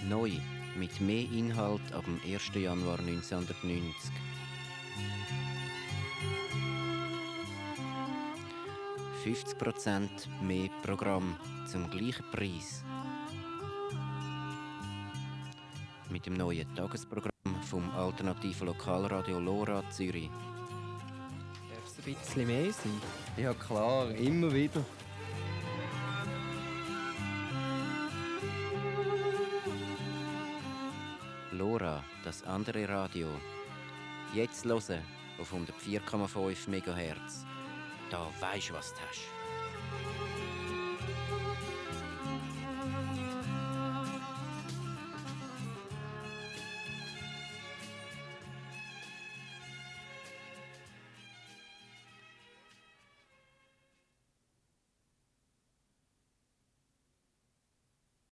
Neu, mit mehr Inhalt ab dem 1. Januar 1990. «50% mehr Programm zum gleichen Preis». Mit dem neuen Tagesprogramm vom alternativen Lokalradio LoRa Zürich. Darf es ein bisschen mehr sein? Ja klar, immer wieder. LoRa, das andere Radio. Jetzt hören auf 104,5 MHz. Da weisst du, was du hast.